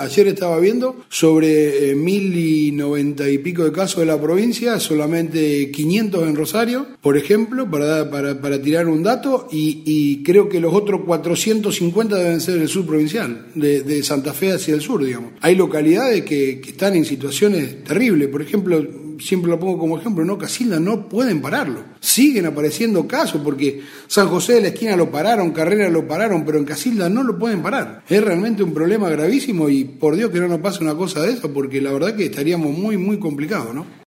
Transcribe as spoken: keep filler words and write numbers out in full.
ayer estaba viendo, sobre eh, mil y noventa y pico de casos de la provincia, solamente quinientos en Rosario, por ejemplo, para, para, para tirar un dato, y, y creo que los otros cuatrocientos cincuenta deben ser del sur provincial, de, de Santa Fe hacia el sur, digamos. Hay localidades que, que están en situaciones terribles, por ejemplo, siempre lo pongo como ejemplo, ¿no? Casilda no pueden pararlo. Siguen apareciendo casos porque San José de la Esquina lo pararon, Carrera lo pararon, pero en Casilda no lo pueden parar. Es realmente un problema gravísimo y por Dios que no nos pase una cosa de esa, porque la verdad que estaríamos muy, muy complicados, ¿no?